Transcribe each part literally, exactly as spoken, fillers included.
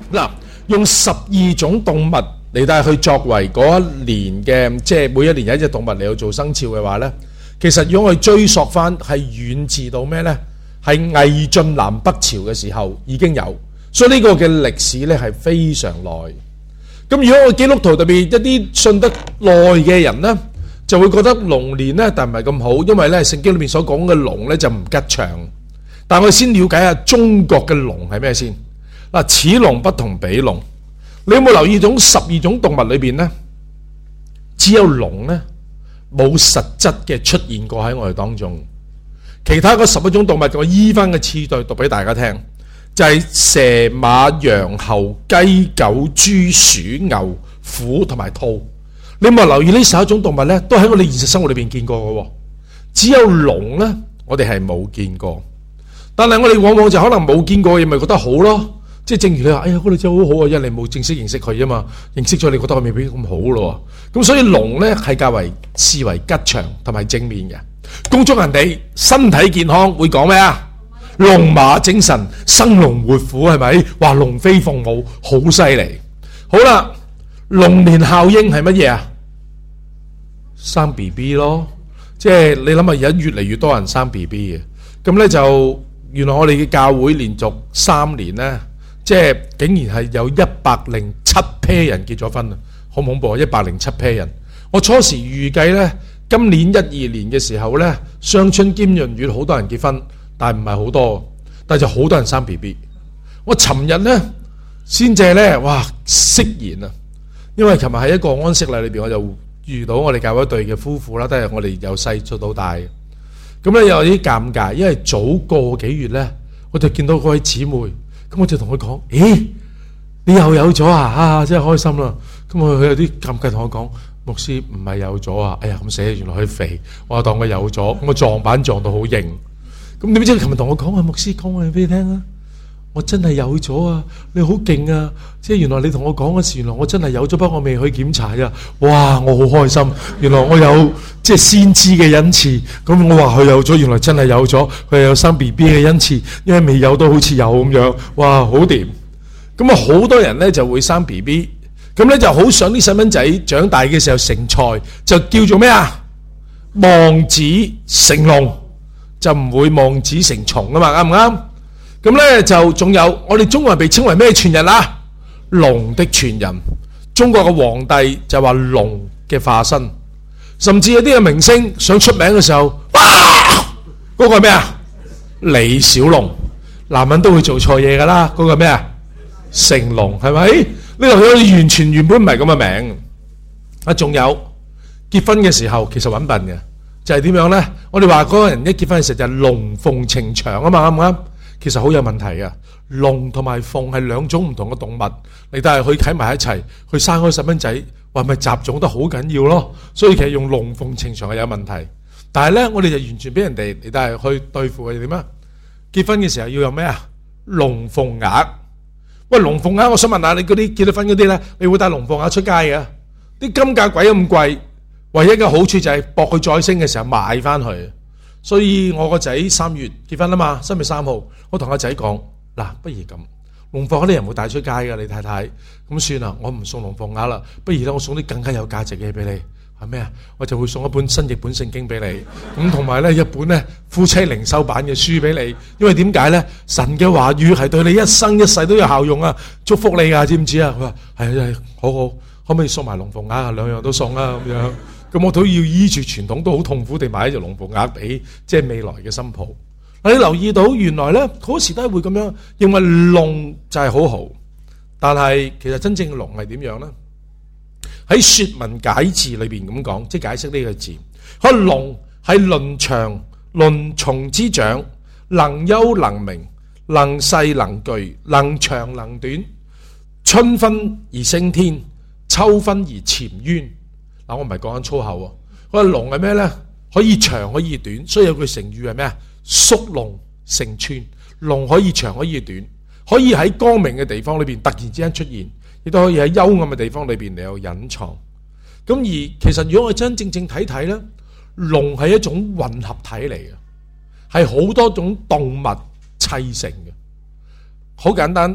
嗱，用十二種動物嚟帶去作為嗰一年嘅，即係每一年有一隻動物嚟到做生肖嘅話呢，其實如果我哋追溯翻，係遠至到咩呢？係魏晉南北朝嘅時候已經有，所以呢個嘅歷史呢係非常耐。咁如果我基督徒特別一啲信得耐嘅人呢，就會覺得龍年呢，但唔係咁好，因為呢聖經裏面所講嘅龍呢就唔吉祥。但我哋先了解下中國嘅龍係咩先。嗱，此龍不同彼龍。你有冇留意種十二種動物裏邊呢？只有龍呢冇實質嘅出現過喺我哋當中。其他嗰十一種動物，我依翻嘅次序讀俾大家聽，就係蛇、馬、羊、猴、雞、狗、豬、鼠、牛、虎同埋兔。你有冇留意呢十一種動物呢？都喺我哋現實生活裏邊見過嘅。只有龍呢，我哋係冇見過。但係我哋往往就可能冇見過嘅嘢，咪覺得好咯。即係正如你話，哎呀，嗰隻真係好好啊，因為你冇正式認識佢啊嘛，認識咗你覺得佢未必咁好咯。咁所以龍呢係較為視為吉祥同埋正面嘅。恭祝人哋身體健康，會講咩啊？龍馬精神，生龍活虎，係咪？話龍飛鳳舞，好犀利。好啦，龍年效應係乜嘢啊？生 B B 咯，即係你諗下，而家越嚟越多人生 B B 嘅，咁呢就原來我哋嘅教會連續三年呢，即係竟然係有一百零七 pair 人結咗婚啊！好恐怖啊！一百零七 pair 人，我初時預計呢。今年一二年嘅時候呢，雙春兼閏月好多人結婚，但係唔係好多，但係就好多人生 B B。我尋日呢，先至呢，哇釋然啊！因為尋日喺一個安息禮裏邊，我就遇到我哋教會一對嘅夫婦啦，都係我哋由細做到大嘅。咁咧有啲尷尬，因為早個幾月呢，我就見到嗰位姊妹，咁我就同佢講：咦，你又有咗啊？啊，真係開心啦！咁佢有啲尷尬同我講。牧師唔係有咗啊！哎呀咁死，原來佢肥，我當佢有咗，咁我撞板撞到好型。咁點知佢琴日同我講話，牧師講我俾你聽啊！我真係有咗啊！你好勁啊！即係原來你同我講嗰時，原來我真係有咗，不過我未去檢查啊！哇！我好開心，原來我有即係先知嘅恩賜。咁我話佢有咗，原來真係有咗，佢有生 B B 嘅恩賜，因為未有都好似有咁樣。哇！好掂。咁啊，好多人咧就會生 B B。咁咧就好想啲細蚊仔長大嘅時候成才，就叫做咩啊？望子成龍，就唔會望子成蟲啊嘛，啱唔啱？咁咧就仲有我哋中國人被稱為咩傳人啊？龍的傳人。中國嘅皇帝就話龍嘅化身，甚至有啲嘅明星想出名嘅時候，哇！嗰個係咩啊？李小龍。男人都會做錯嘢噶啦，嗰個係咩啊？成龍，係咪？呢個佢完全原本唔係咁嘅名啊！仲有結婚嘅時候其實揾笨嘅，就係點樣呢？我哋話嗰個人一結婚嘅時候就係龍鳳呈祥啊嘛，啱唔啱？其實好有問題嘅，龍同埋鳳係兩種唔同嘅動物，你但係佢喺埋一齊，佢生開細蚊仔，話咪雜種得好緊要咯。所以其實用龍鳳呈祥係有問題，但係呢，我哋就完全俾人哋你但係去對付佢哋點啊？結婚嘅時候要有咩啊？龍鳳鈪。喂，龍鳳鈪，我想問下你嗰啲結咗婚嗰啲咧，你會帶龍鳳鈪出街嘅？啲金價鬼咁貴，唯一嘅好處就係博佢再升嘅時候賣翻去。所以我個仔三月結婚啊嘛，三月三號，我同阿仔講：嗱，不如咁，龍鳳鈪啲人會帶出街嘅，你太太咁算啦，我唔送龍鳳鈪啦，不如咧我送啲更加有價值嘅嘢俾你。係咩啊？我就會送一本新譯本聖經俾你，咁同埋咧一本咧夫妻靈修版嘅書俾你。因為點解咧？神嘅話語係對你一生一世都有效用啊！祝福你啊，知唔知啊？佢話係係好好，可唔可以送埋龍鳳鈪啊？兩樣都送啊咁樣。咁我都要依住傳統，都好痛苦地買一隻龍鳳鈪俾即係未來嘅新抱。你留意到原來咧嗰時都係會咁樣，認為龍就係好好，但係其實真正嘅龍係點樣咧？喺說文解字裏邊咁講，即係解釋呢個字。佢話龍係倫長倫蟲之長，能幽能明，能細能巨，能長能短。春分而升天，秋分而潛淵。嗱，我唔係講緊粗口喎。佢話龍係咩咧？可以長可以短，所以有句成語係咩啊？縮龍成寸。龍可以長可以短，可以喺光明嘅地方裏邊突然之間出現，亦都可以喺幽暗嘅地方裏邊嚟有隱藏。咁而其實如果我真真正正睇睇咧，龍係一種混合體嚟嘅，係好多種動物砌成嘅。好簡單，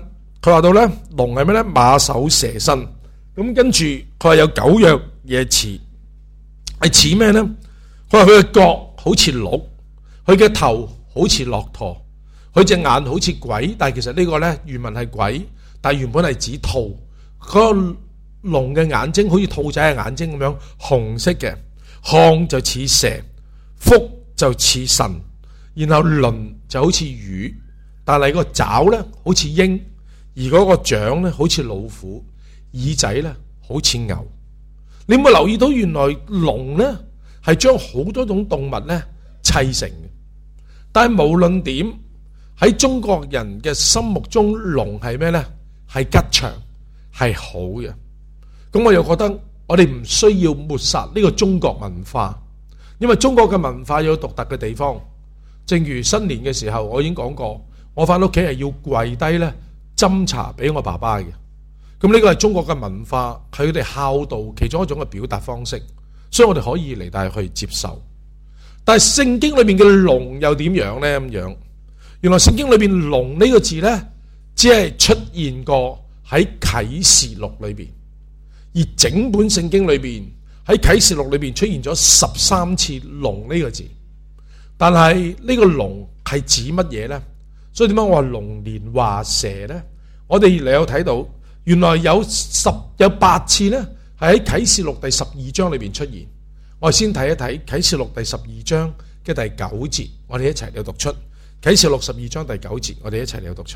佢話到咧，龍係咩咧？馬首蛇身。咁跟住佢話有九樣嘢似，係似咩咧？佢話佢嘅角好似鹿，佢嘅頭好似駱駝，佢隻眼好似鬼。但係其實呢個咧原文係鬼，但係原本係指兔。嗰個龍嘅眼睛好似兔仔嘅眼睛咁樣紅色嘅，項就似蛇，腹就似腎，然後鱗就好似魚，但係個爪咧好似鷹，而嗰個掌咧好似老虎，耳仔咧好似牛。你有冇留意到原來龍咧係將好多種動物咧砌成嘅？但係無論點喺中國人嘅心目中，龍係咩咧？係吉祥，係好嘅。咁我又覺得我哋唔需要抹殺呢個中國文化，因為中國嘅文化有獨特嘅地方。正如新年嘅時候，我已經講過，我翻屋企係要跪低咧斟茶俾我爸爸嘅。咁呢個係中國嘅文化，係佢哋孝道其中一種嘅表達方式，所以我哋可以嚟帶去接受。但係聖經裏面嘅龍又點樣呢？咁樣，原來聖經裏面龍呢個字呢，只係出現過喺啟示錄裏邊。而整本聖經裏邊喺啟示錄裏邊出現咗十三次龍呢個字，但係呢個龍係指乜嘢呢？所以點解我話龍年話蛇呢？我哋嚟有睇到，原來有十有八次呢係喺啟示錄第十二章裏邊出現。我哋先睇一睇啟示錄第十二章嘅第九節，我哋一齊嚟讀出啟示錄十二章第九節，我哋一齊嚟讀出。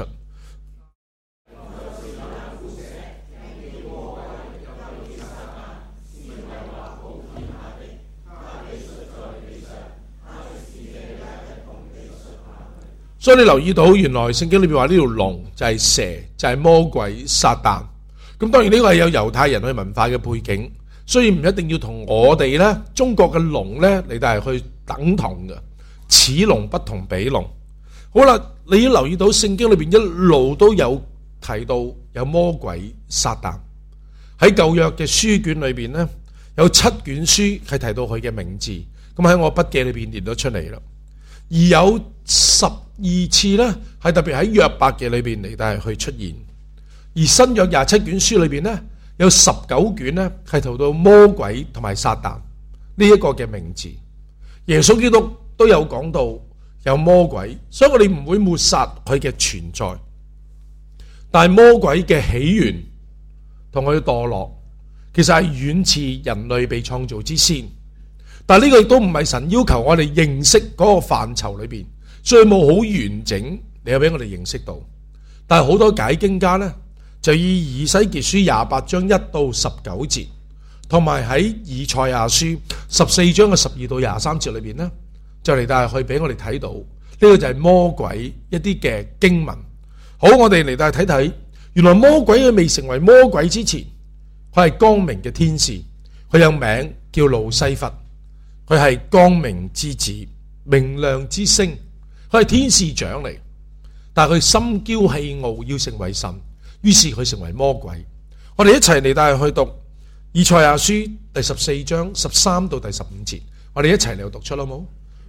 所以你留意到，原來聖經裏邊話呢條龍就係蛇，就係魔鬼撒旦。咁當然呢個係有猶太人去文化嘅背景，所以唔一定要同我哋咧中國嘅龍咧嚟到係去等同嘅。此龍不同彼龍。好啦，你要留意到聖經裏邊一路都有提到有魔鬼撒旦。喺舊約嘅書卷裏邊咧，有七卷書係提到佢嘅名字。咁喺我筆記裏邊列咗出嚟啦。而有十二次咧，係特別喺約伯記裏邊嚟到係去出現。而新約廿七卷書裏邊咧，有十九卷咧係提到魔鬼同埋撒旦呢一個嘅名字。耶穌基督都有講到有魔鬼，所以我哋唔會抹殺佢嘅存在。但係魔鬼嘅起源同佢嘅墮落，其實係遠自人類被創造之先。但係呢個亦都唔係神要求我哋認識嗰個範疇裏邊，所以冇好完整你有俾我哋認識到。但係好多解經家呢，就以以西結書廿八章一到十九節，同埋喺以賽亞書十四章嘅十二到廿三節裏邊呢，就嚟帶去俾我哋睇到呢個就係魔鬼一啲嘅經文。好，我哋嚟帶睇睇，原來魔鬼佢未成為魔鬼之前，佢係光明嘅天使，佢有名叫路西弗。佢係光明之子，明亮之星，佢係天使長嚟，但係佢心驕氣傲，要成為神，於是佢成為魔鬼。我哋一齊嚟帶去讀以賽亞書第十四章十三到第十五節，我哋一齊嚟讀出好冇？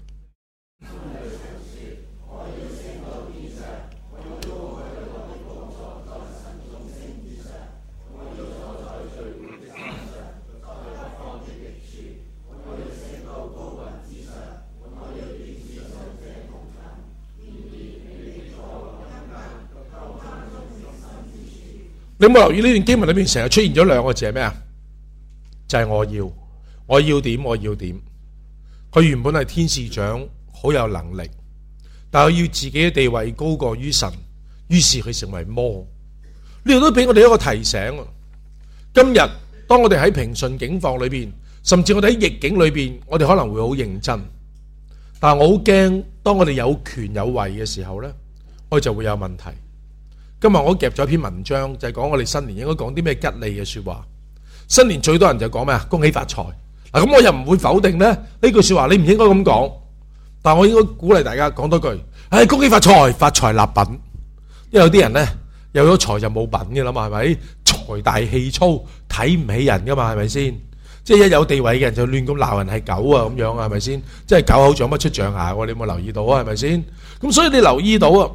你有冇留意呢段經文裏面成日出現咗兩個字係咩啊？就係、是、我要，我要點，我要點。佢原本係天使長，好有能力，但係要自己嘅地位高過於神，於是佢成為魔。呢度都俾我哋一個提醒啊！今日當我哋喺平順境況裏邊，甚至我哋喺逆境裏邊，我哋可能會好認真，但係我好驚，當我哋有權有位嘅時候咧，我哋就會有問題。今日我夾咗一篇文章，就係講我哋新年應該講啲咩吉利嘅說話。新年最多人就講咩啊？恭喜發財。嗱，咁我又唔會否定咧呢句說話，你唔應該咁講。但係我應該鼓勵大家講多句，唉，恭喜發財，發財立品。因為有啲人咧有咗財就冇品嘅啦嘛，係咪？財大氣粗，睇唔起人噶嘛，係咪先？即係一有地位嘅人就亂咁鬧人係狗啊咁樣啊，係咪先？即係狗口長不出象牙，你有冇留意到啊？係咪先？咁所以你留意到啊？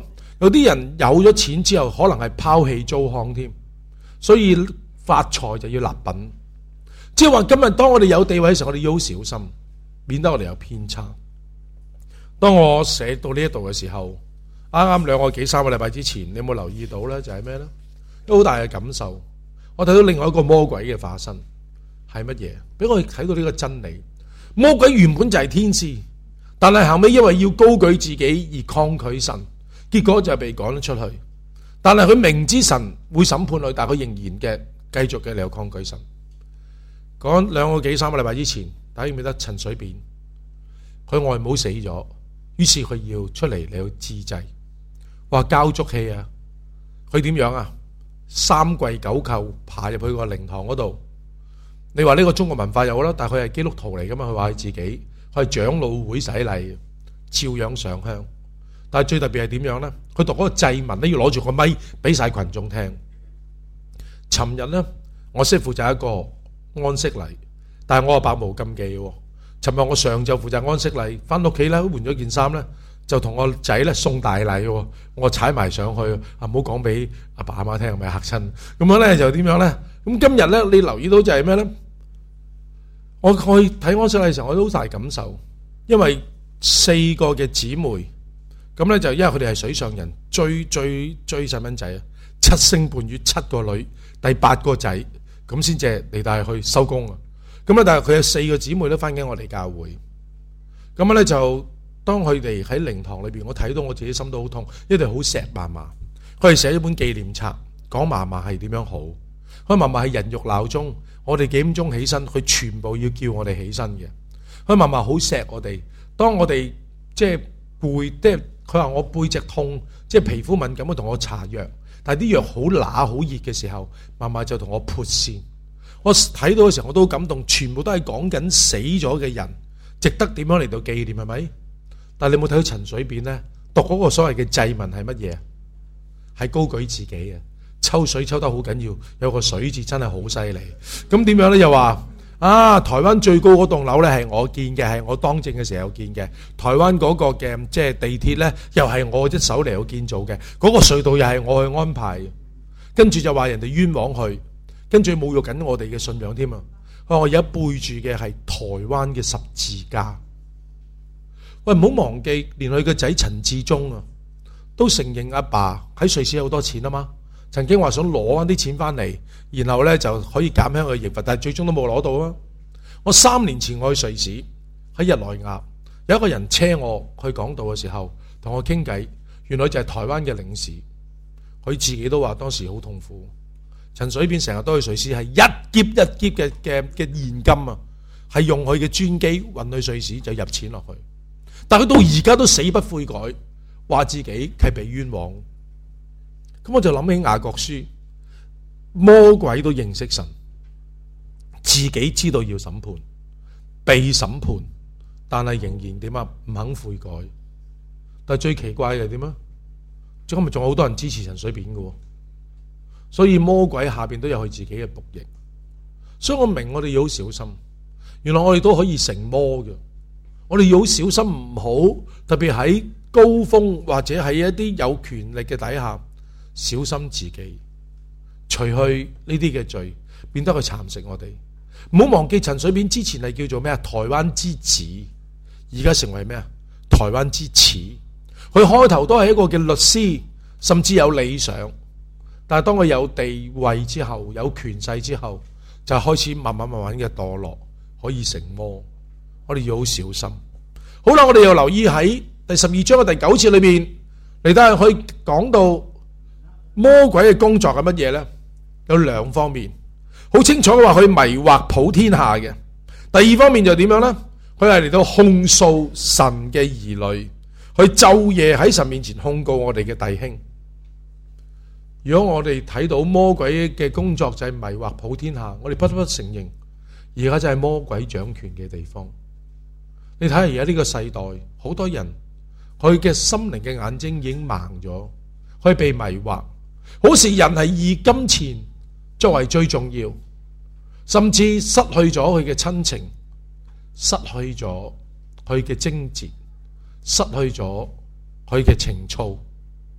有啲人有咗錢之後，可能係拋棄糟糠添，所以發財就要立品。即係話今日當我哋有地位嘅時候，我哋要好小心，免得我哋有偏差。當我寫到呢一度嘅時候，啱啱兩個幾三個禮拜之前，你有冇留意到呢？就係咩呢？有好大嘅感受。我睇到另外一個魔鬼嘅化身係乜嘢？俾我哋睇到呢個真理。魔鬼原本就係天使，但係後尾因為要高舉自己而抗拒神，結果就係被趕咗出去。但係佢明知神會審判佢，但係佢仍然嘅繼續嘅嚟抗拒神。講兩個幾三個禮拜之前，大家記唔記得陳水扁？佢外母死咗，於是佢要出嚟嚟去自祭，話交足氣啊！佢點樣啊？三跪九叩爬入去個靈堂嗰度。你話呢個中國文化有啦，但係佢係基督徒嚟噶嘛？佢話佢自己佢係長老會洗禮，照樣上香。但係最特別係點樣咧？佢讀嗰個祭文咧，要攞住個咪俾晒群眾聽。尋日咧，我先負責一個安息禮，但係我係百無禁忌嘅。尋日我上晝負責安息禮，翻屋企咧換咗件衫咧，就同我仔咧送大禮，我踩埋上去，啊唔好講俾阿爸阿媽聽，係咪嚇親？咁樣咧就點樣咧？咁今日咧，你留意到就係咩咧？我去睇安息禮嘅時候，我都好大感受，因為四個嘅姊妹，咁咧就因為佢哋係水上人，追追追細蚊仔啊，七星伴月七個女，第八個仔。咁先至嚟帶去收工啊！咁咧，但係佢有四個姊妹都翻緊我哋教會。咁咧就當佢哋喺靈堂裏邊，我睇到我自己心都好痛，因為好錫嫲嫲。佢哋寫咗本紀念冊，講嫲嫲係點樣好。佢嫲嫲係人肉鬧鐘，我哋幾點鐘起身，佢全部要叫我哋起身嘅。佢嫲嫲好錫我哋。當我哋即係背，即係佢話我背脊痛，即係皮膚敏感，佢同我搽藥。但係啲藥好乸好熱嘅時候，嫲嫲就同我潑線。我睇到嘅時候我都好感動，全部都係講緊死咗嘅人，值得點樣嚟到紀念係咪？但係你有冇睇到陳水扁呢？讀嗰個所謂嘅祭文係乜嘢？係高舉自己啊！抽水抽得好緊要，有個水字真係好犀利。咁點樣呢？又話啊，台灣最高嗰棟樓咧係我建嘅，係我當政嘅時候建嘅。台灣嗰個嘅即係地鐵咧，又係我一手嚟去建造嘅。嗰個隧道又係我去安排。跟住就話人哋冤枉佢，跟住侮辱緊我哋嘅信仰添啊！我而家背住嘅係台灣嘅十字架。喂，唔好忘記，連佢個仔陳志忠啊，都承認阿爸喺瑞士有好多錢啊嘛。曾經話想攞翻啲錢翻嚟，然後咧就可以減輕佢刑罰，但係最終都冇攞到啊！我三年前我去瑞士喺日內瓦，有一個人車我去講道嘅時候，同我傾偈，原來就係台灣嘅領事，佢自己都話當時好痛苦。陳水扁成日都去瑞士，係一劫一劫嘅嘅嘅現金啊，係用佢嘅專機運去瑞士就入錢落去，但佢到而家都死不悔改，話自己係被冤枉。咁我就諗起雅各書，魔鬼都認識神，自己知道要審判，被審判，但係仍然點啊？唔肯悔改。但係最奇怪嘅係點啊？今日仲有好多人支持陳水扁嘅，所以魔鬼下邊都有佢自己嘅僕役。所以我明我哋要好小心，原來我哋都可以成魔嘅。我哋要好小心，唔好特別喺高峰或者喺一啲有權力嘅底下。小心自己，除去呢啲嘅罪，變得去蠶食我哋。唔好忘記陳水扁之前係叫做咩啊？台灣之子，而家成為咩啊？台灣之恥。佢開頭都係一個嘅律師，甚至有理想，但係當佢有地位之後，有權勢之後，就開始慢慢慢慢嘅墮落，可以成魔。我哋要好小心。好啦，我哋又留意喺第十二章嘅第九節裏邊，嚟到可以講到。魔鬼嘅工作係乜嘢呢？有兩方面，好清楚嘅話，佢迷惑普天下嘅。第二方面就點樣呢？佢係嚟到控訴神嘅兒女，去晝夜喺神面前控告我哋嘅弟兄。如果我哋睇到魔鬼嘅工作就係迷惑普天下，我哋不得不承認，而家就係魔鬼掌權嘅地方。你睇下而家呢個世代，好多人佢嘅心靈嘅眼睛已經盲咗，佢被迷惑。好似人係以金錢作為最重要，甚至失去咗佢嘅親情，失去咗佢嘅貞節，失去咗佢嘅情操。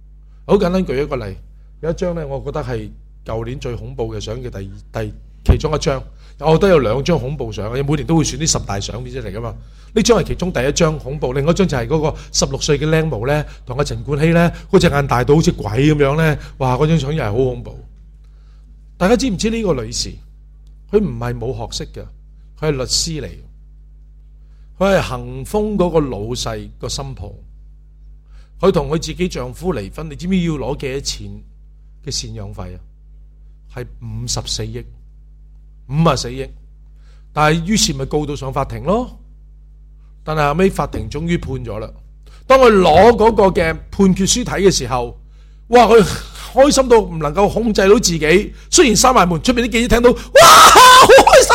好簡單舉一個例，有一張咧，我覺得係舊年最恐怖嘅相嘅第二第其中一張。我覺得有兩張恐怖相，每年都會選啲十大相片出嚟噶嘛。呢張係其中第一張恐怖，另一張就係嗰個十六歲嘅僆模咧，同阿陳冠希咧，嗰隻眼大到好似鬼咁樣咧，哇！嗰張相又係好恐怖。大家知唔知呢個女士？佢唔係冇學識嘅，佢係律師嚟，佢係恒豐嗰個老細個新抱。佢同佢自己丈夫離婚，你知唔知要攞幾多錢嘅贍養費啊？係五十四億。五啊四億，但係於是咪告到上法庭咯。但係後尾法庭終於判咗啦。當佢攞嗰個嘅判決書睇嘅時候，哇！佢開心到唔能夠控制到自己。雖然閂埋門，出邊啲記者聽到，哇！好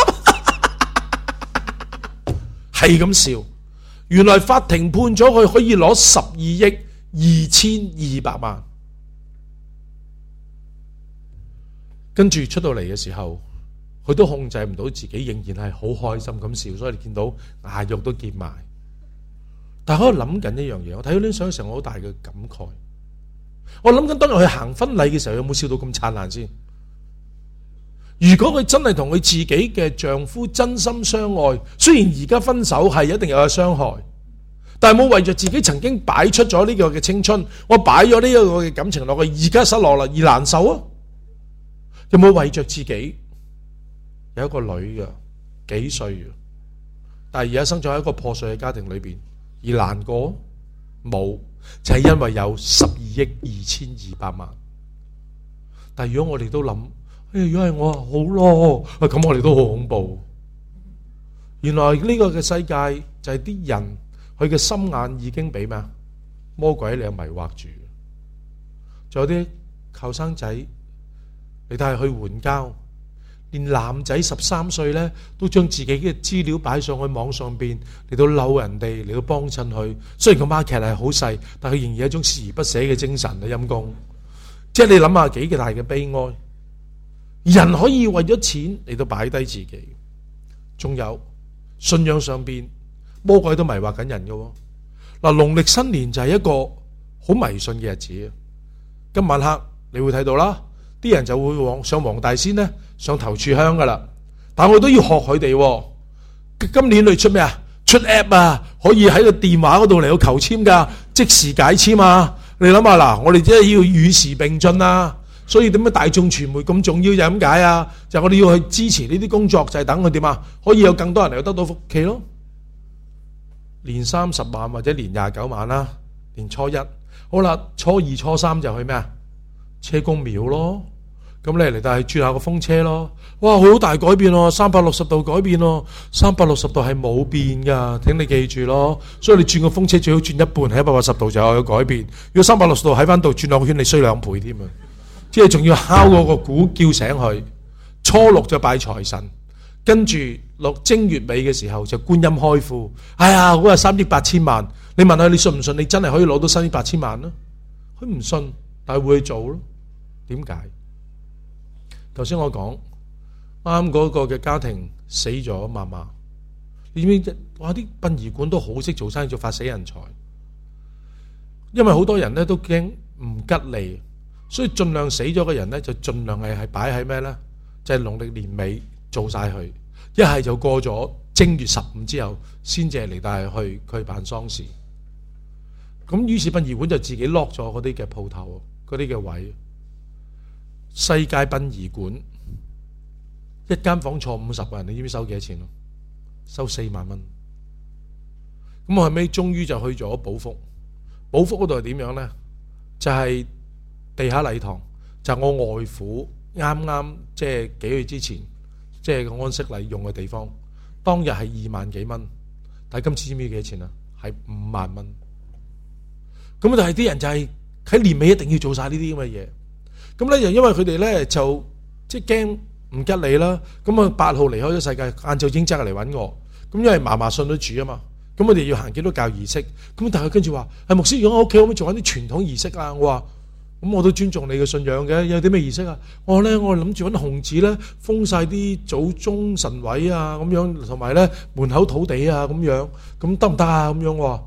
開心，係咁笑。原來法庭判咗佢可以攞十二億二千二百萬。跟住出到嚟嘅時候，佢都控制唔到自己，仍然係好開心咁笑，所以你見到牙肉都結埋。但係我喺度諗緊一樣嘢，我睇到呢張相嘅時候，我好大嘅感慨。我諗緊當日佢行婚禮嘅時候，有冇笑到咁燦爛先？如果佢真係同佢自己嘅丈夫真心相愛，雖然而家分手係一定有嘅傷害，但係冇為着自己曾經擺出咗呢個嘅青春，我擺咗呢一個嘅感情落去，而家失落啦而難受啊？有冇為着自己？有一個女嘅幾歲嘅，但係而家生咗喺一個破碎嘅家庭裏邊而難過冇，就係因為有十二億二千二百萬。但係如果我哋都諗，哎，如果係我好咯，咁我哋都好恐怖。原來呢個嘅世界就係啲人佢嘅心眼已經俾咩啊？魔鬼你又迷惑住。仲有啲後生仔，你睇下去援交。連男仔十三歲咧，都將自己嘅資料擺上去網上邊嚟到嬲人哋，嚟到幫襯佢。雖然個 market 係好細，但佢仍然有一種鍥而不捨嘅精神啊！陰公，即係你諗下幾嘅大嘅悲哀。人可以為咗錢嚟到擺低自己，仲有信仰上邊魔鬼都迷惑緊人嘅。嗱，農曆新年就係一個好迷信嘅日子。今晚黑你會睇到啦，啲人就會往上黃大仙咧。上頭柱香噶啦，但我都要學佢哋。今年你出咩啊？出 app 啊，可以喺個電話嗰度嚟到求簽噶，即時解簽啊！你諗下嗱，我哋真係要與時並進啊！所以點解大眾傳媒咁重要就係咁解啊？就係我哋要去支持呢啲工作，就係等佢點啊？可以有更多人嚟到得到福氣咯。年三十晚或者年廿九晚啦，年初一好啦，初二初三就去咩啊？車公廟咯。咁你嚟，但係轉下個風車咯，哇，好大改變咯，三百六十度改變咯，三百六十度係冇變噶，請你記住咯。所以你轉個風車最好轉一半，係一百八十度就有改變。如果三百六十度喺翻度轉兩個圈，你衰兩倍添啊！即係仲要敲嗰個鼓叫醒佢。初六就拜財神，跟住六正月尾嘅時候就觀音開庫。哎呀，好啊，三億八千萬，你問下你信唔信？你真係可以攞到三億八千萬啦？佢唔信，但係會去做咯。點解？頭先我講啱嗰個嘅家庭死咗嫲嫲，你知唔知？哇！啲殯儀館都好識做生意，做發死人財，因為好多人咧都驚唔吉利，所以盡量死咗嘅人咧就盡量係係擺喺咩咧？就係農曆年尾做晒佢，一係就過咗正月十五之後先至係嚟帶去佢辦喪事。咁於是殯儀館就自己 lock 咗嗰啲嘅鋪頭，嗰啲嘅位。世界殯儀館一間房坐五十個人，你知唔知收幾多錢咯？收四萬蚊。咁我後尾終於就去咗寶福，寶福嗰度係點樣咧？就係、是、地下禮堂，就係、我外父啱啱即係幾個月之前，即係個安息禮用嘅地方。當日係二萬幾蚊，但係今次知唔知幾多錢啊？係五萬蚊。咁就係啲人就係喺年尾一定要做晒呢啲咁嘅嘢。咁咧，又因為佢哋咧就即係驚唔吉利啦。咁啊，八號離開咗世界，晏晝已經即刻嚟揾我。咁因為嫲嫲信咗主啊嘛，咁我哋要行基督教儀式。咁但係佢跟住話：係牧師，如果我屋企可唔可以做緊啲傳統儀式啊？我話：咁我都尊重你嘅信仰嘅。有啲咩儀式啊？我話咧，我諗住揾紅紙咧封晒啲祖宗神位啊，咁樣同埋咧門口土地啊，咁樣咁得唔得啊？咁樣我話：咁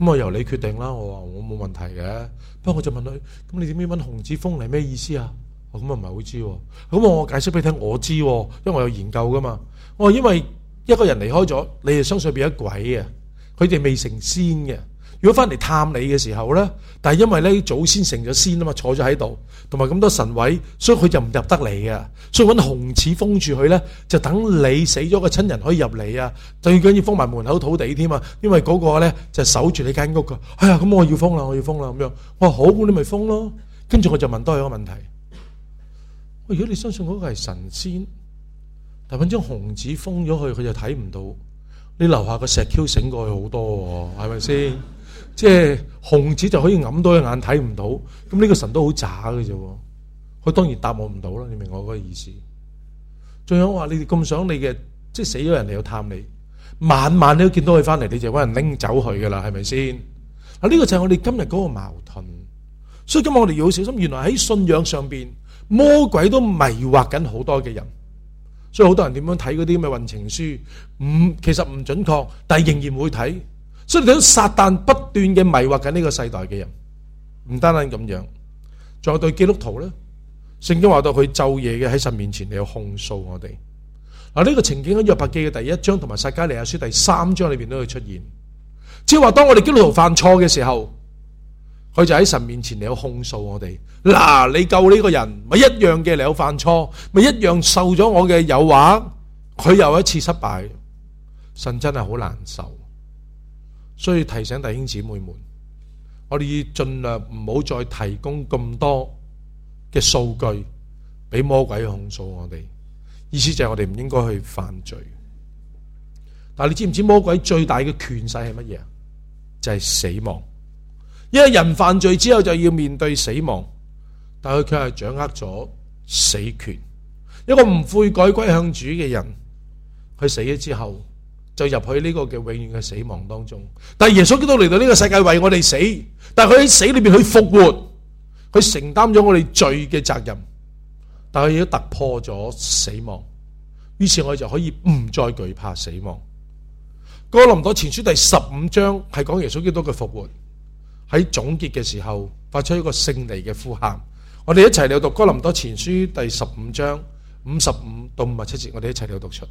咁我由你決定啦。我話我冇問題嘅，不過我就問佢，咁你點樣揾紅紙風嚟咩意思啊？我咁啊唔係好知喎。咁我解釋俾你聽，我知喎，因為我有研究噶嘛。我話因為一個人離開咗，你哋相信變咗鬼啊，佢哋未成仙嘅。如果翻嚟探你嘅時候咧，但係因為咧祖先成咗仙啊嘛，坐咗喺度，同埋咁多神位，所以佢就唔入得嚟嘅。所以揾紅紙封住佢咧，就等你死咗個親人可以入嚟啊！最緊要封埋門口土地添啊，因為嗰個咧就守住你間屋噶。哎呀，咁我要封啦，我要封啦咁樣。我話好，咁你咪封咯。跟住我就問多一個問題：如果你相信嗰個係神仙，但係揾張紅紙封咗佢，佢就睇唔到。你樓下個石 Q 醒過去好多喎，係咪先？即係紅紙就可以揞到一眼睇唔到，咁呢個神都好渣嘅啫。佢當然答我唔到啦，你明我嗰個意思？仲有話你哋咁想你嘅，即係死咗人嚟要探你，晚晚你都見到佢翻嚟，你就揾人拎走佢噶啦，係咪先？嗱，呢個就係我哋今日嗰個矛盾。所以今日我哋要好小心，原來喺信仰上邊，魔鬼都迷惑緊好多嘅人。所以好多人點樣睇嗰啲咁嘅運程書，唔其實唔準確，但係仍然會睇。所以你睇到撒旦不斷嘅迷惑緊呢個世代嘅人，唔單單咁樣，仲有對基督徒咧，聖經話到佢晝夜嘅喺神面前，你要控訴我哋。嗱，呢個情景喺約伯記嘅第一章同埋撒迦利亞書第三章裏邊都會出現，即係話當我哋基督徒犯錯嘅時候，佢就喺神面前嚟到控訴我哋。嗱，你救呢個人咪一樣嘅，你有犯錯咪一樣受咗我嘅誘惑，佢又一次失敗，神真係好難受。所以提醒弟兄姊妹們，我哋要盡量唔好再提供咁多嘅數據俾魔鬼控訴我哋。意思就係我哋唔應該去犯罪。但係你知唔知魔鬼最大嘅權勢係乜嘢？就係死亡。因為人犯罪之後就要面對死亡，但係佢卻係掌握咗死權。一個唔悔改歸向主嘅人，佢死咗之後就入去呢個嘅永遠嘅死亡當中。但係耶穌基督嚟到呢個世界為我哋死，但係佢喺死裏邊去復活，佢承擔咗我哋罪嘅責任，但係佢亦都突破咗死亡。於是我哋就可以唔再懼怕死亡。哥林多前書第十五章係講耶穌基督嘅復活。喺總結嘅時候，發出一個勝利嘅呼喊。我哋一齊嚟讀哥林多前書第十五章五十五到五十七節，我哋一齊嚟讀出。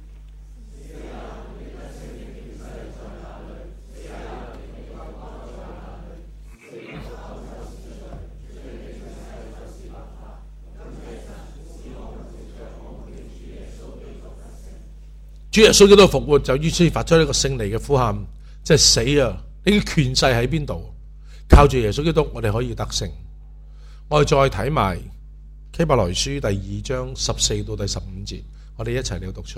主耶穌基督復活，就於是發出一個勝利嘅呼喊，即係死啊！你嘅權勢喺邊度？靠住耶穌基督，我哋可以得勝。我哋再睇埋希伯來書第二章十四到第十五節，我哋一齊嚟讀出。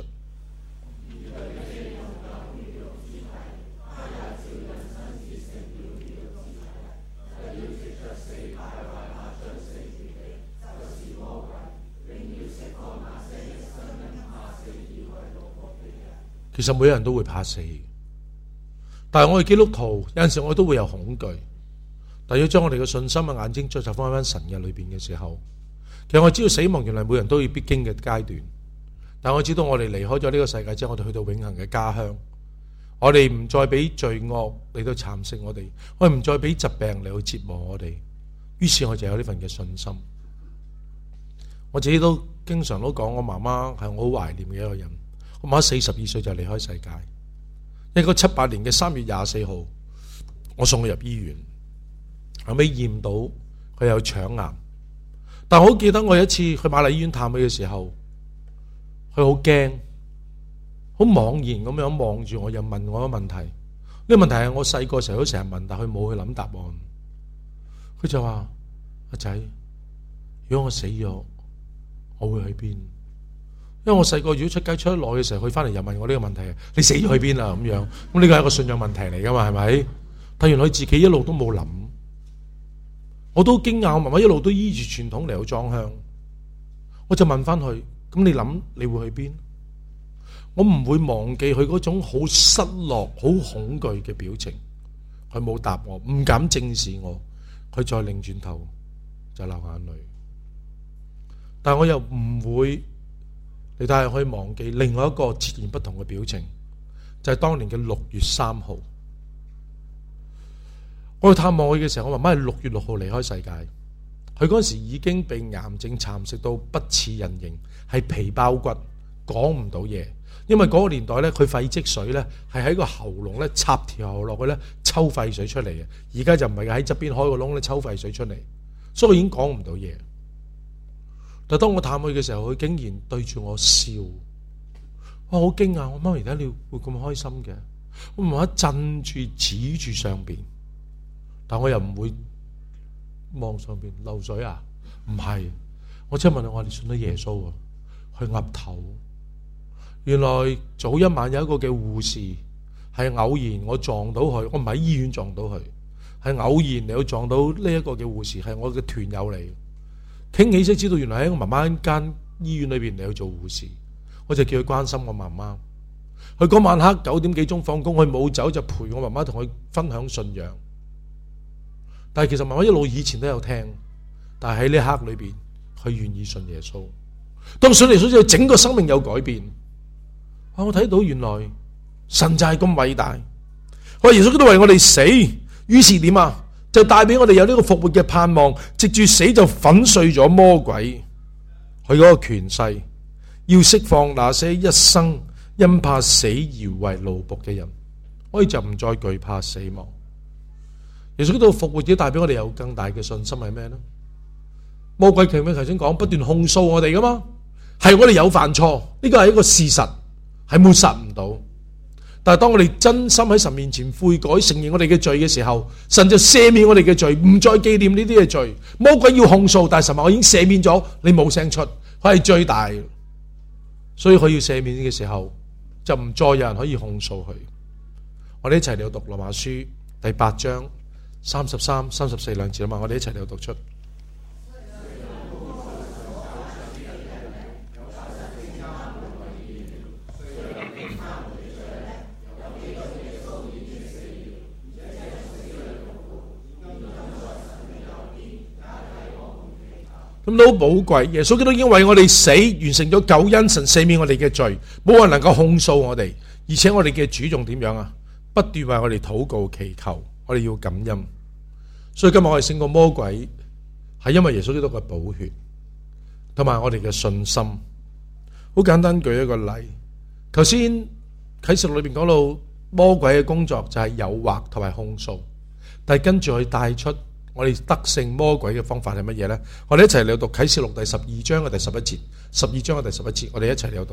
其實每個人都會怕死，但係我哋基督徒有陣時我哋都會有恐懼。但要將我哋嘅信心嘅眼睛再集翻翻神嘅裏邊嘅時候，其實我知道死亡原來每人都要必經嘅階段。但我知道我哋離開咗呢個世界之後，我哋去到永恆嘅家鄉，我哋唔再俾罪惡嚟到蠶食我哋，我哋唔再俾疾病嚟到折磨我哋。於是我就有呢份嘅信心。我自己都經常都講，我媽媽係我好懷念嘅一個人。我媽四十二歲就離開世界。一九七八年嘅三月廿四號，我送佢入醫院。後尾驗到佢有腸癌，但我好記得我有一次去瑪麗醫院探佢嘅時候，佢好驚，好茫然咁樣望住我，又問我一個問題。呢個問題係我細個時候都成日問，但佢冇去諗答案。佢就話：阿仔，如果我死咗，我會去邊？因為我細個如果出街出得耐嘅時候，佢翻嚟又問我呢個問題：你死咗去邊啊？咁樣，咁呢個係一個信仰問題嚟噶嘛？係咪？但原來佢自己一路都冇諗。我都驚訝，我媽媽一路都依住傳統嚟到裝香。我就問翻佢：咁你諗你會去邊？我唔會忘記佢嗰種好失落、好恐懼嘅表情。佢冇答我，唔敢正視我。佢再擰轉頭就流眼淚。但我又唔會，你睇下可以忘記另外一個截然不同嘅表情，就係當年嘅六月三號。 我去探望佢嘅時候，我媽媽係六月六號離開世界。佢嗰時已經被癌症蠶食到不似人形，係皮包骨，講唔到嘢。因為嗰個年代咧，佢肺積水咧係喺個喉嚨咧插條喉落去咧抽肺水出嚟嘅。而家就唔係喺側邊開個窿咧抽肺水出嚟，所以佢已經講唔到嘢。但當我探佢嘅時候，佢竟然對住我笑。我好驚訝，我媽咪點解你會咁開心嘅？我唔係震住指住上邊，但我又唔會望上邊漏水啊？唔係，我即係問佢：我哋信咗耶穌啊？佢岌頭。原來早一晚有一個嘅護士係偶然我撞到佢，我唔喺醫院撞到佢，係偶然嚟到撞到呢一個嘅護士，係我嘅團友嚟。傾起先知道原來喺我媽媽間醫院裏邊嚟去做護士，我就叫佢關心我媽媽。佢嗰晚黑九點幾鐘放工，佢冇走就陪我媽媽同佢分享信仰。但係其實媽媽一路以前都有聽，但係喺呢一刻裏邊，佢願意信耶穌。當信耶穌之後，整個生命有改變。啊！我睇到原來神就係咁偉大。我耶穌基督為我哋死，於是點啊？就帶俾我哋有呢個復活嘅盼望，藉住死就粉碎咗魔鬼佢嗰個權勢，要釋放那些一生因怕死而為奴僕嘅人，我哋就唔再懼怕死亡。耶穌基督復活亦帶俾我哋有更大嘅信心係咩呢？魔鬼佢咪頭先講不斷控訴我哋噶嘛？係我哋有犯錯，呢個係一個事實。係抹殺唔到，但係當我哋真心喺神面前悔改，承認我哋嘅罪嘅時候，神就赦免我哋嘅罪，唔再紀念呢啲嘅罪。魔鬼要控訴，但係神話我已經赦免咗，你冇聲出，佢係最大，所以佢要赦免嘅時候，就唔再有人可以控訴佢。我哋一齊嚟讀羅馬書第八章三十三、三十四兩節啊嘛，我哋一齊嚟讀出。咁都好寶貴，耶穌基督已經為我哋死，完成咗救恩，神赦免我哋嘅罪，冇人能夠控訴我哋，而且我哋嘅主仲點樣啊？不斷為我哋禱告祈求，我哋要感恩。所以今日我哋勝過魔鬼，係因為耶穌基督嘅寶血，同埋我哋嘅信心。好簡單舉一個例，頭先啟示錄裏邊講到魔鬼嘅工作就係誘惑同埋控訴，但係跟住佢帶出我哋得勝魔鬼嘅方法係乜嘢呢？我哋一齊嚟讀啟示錄第十二章嘅第十一節，十二章嘅第十一節，我哋一齊嚟讀。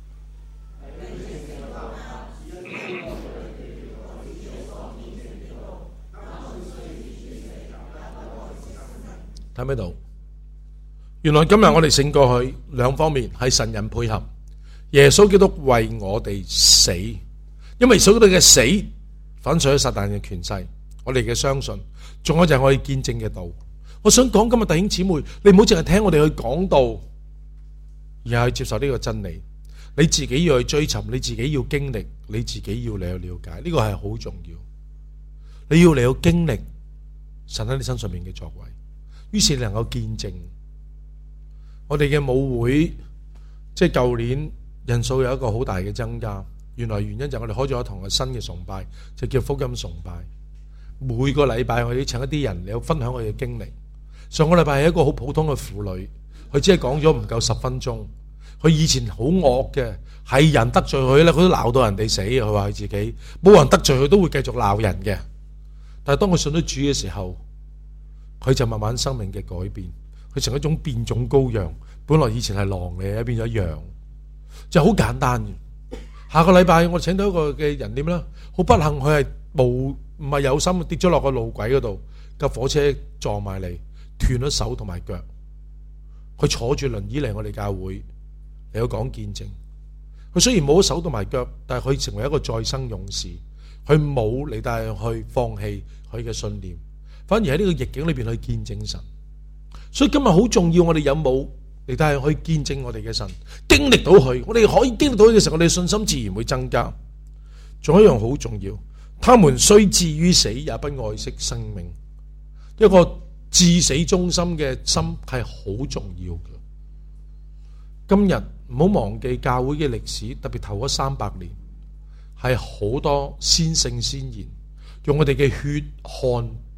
睇唔睇到？原來今日我哋勝過去兩方面係神人配合，耶穌基督為我哋死，因為耶穌基督嘅死粉碎咗撒旦嘅權勢。我哋嘅相信，仲有就係我哋見證嘅道。我想講今日弟兄姊妹，你唔好淨係聽我哋去講道，而係去接受呢個真理。你自己要去追尋，你自己要經歷，你自己要嚟去了解，呢個係好重要。你要嚟去經歷神喺你身上面嘅作為，於是你能夠見證。我哋嘅舞會，即係舊年人數有一個好大嘅增加，原來原因就係我哋開咗一堂嘅新嘅崇拜，就叫福音崇拜。每個禮拜我哋請一啲人嚟分享我哋嘅經歷。上個禮拜係一個好普通嘅婦女，佢只係講咗唔夠十分鐘。佢以前好惡嘅，係人得罪佢咧，佢都鬧到人哋死。佢話佢自己冇人得罪佢都會繼續鬧人嘅。但係當佢信咗主嘅時候，佢就慢慢生命嘅改變，佢成一種變種羔羊。本來以前係狼嚟嘅，變咗羊，就好簡單嘅。下個禮拜我請到一個嘅人點咧？好不幸，佢係冇唔係有心跌咗落個路軌嗰度，架火車撞埋嚟，斷咗手同埋腳。佢坐住輪椅嚟我哋教會嚟到講見證。佢雖然冇咗手同埋腳，但係佢成為一個再生勇士。佢冇嚟帶去放棄佢嘅信念，反而喺呢個逆境裏邊去見證神。所以今日好重要，我哋有冇嚟帶去見證我哋嘅神，經歷到佢，我哋可以經歷到佢嘅時候，我哋信心自然會增加。仲有一樣好重要，他們雖至於死，也不愛惜生命。一個至死忠心嘅心係好重要嘅。今日唔好忘記教會嘅歷史，特別頭嗰三百年係好多先聖先賢，用我哋嘅血汗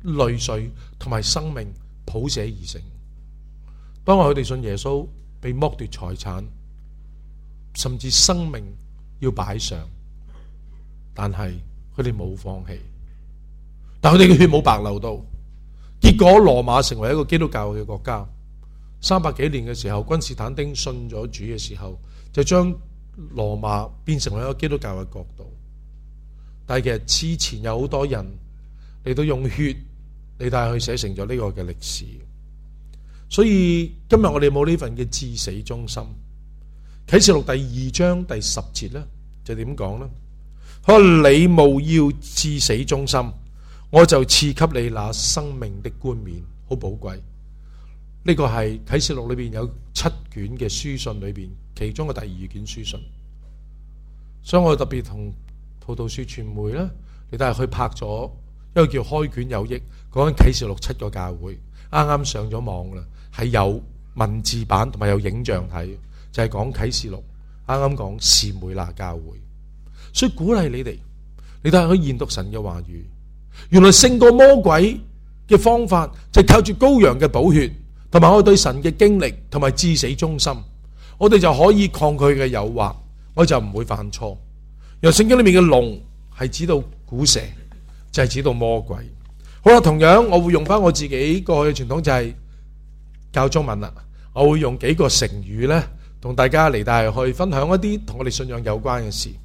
淚水同埋生命譜寫而成。當我佢哋信耶穌，被剝奪財產，甚至生命要擺上，但係佢哋冇放棄，但佢哋嘅血冇白流到。結果羅馬成為一個基督教嘅國家。三百幾年嘅時候，君士坦丁信咗主嘅時候，就將羅馬變成為一個基督教嘅國度。但係其實之前有好多人嚟到用血嚟帶去寫成咗呢個嘅歷史。所以今日我哋冇呢份嘅至死忠心。啟示錄第二章第十節咧就點講呢？佢話你務要至死忠心，我就賜給你那生命的冠冕，好寶貴。呢個係啟示錄裏邊有七卷嘅書信裏邊其中嘅第二卷書信，所以我特別同葡萄樹傳媒咧，你都係去拍咗一個叫開卷有益，講緊啟示錄七個教會，啱啱上咗網啦，係有文字版同埋有影像睇，就係講啟示錄，啱啱講士每拿教會，所以鼓勵你哋，你都係去研讀神嘅話語。原來勝過魔鬼嘅方法就係靠住羔羊嘅寶血，同埋我對神嘅經歷，同埋至死忠心，我哋就可以抗拒嘅誘惑，我就唔會犯錯。由聖經裏面嘅龍係指到古蛇，就係指到魔鬼。好啦，同樣我會用翻我自己過去嘅傳統，就係教中文啦。我會用幾個成語咧，同大家嚟帶去分享一啲同我哋信仰有關嘅事。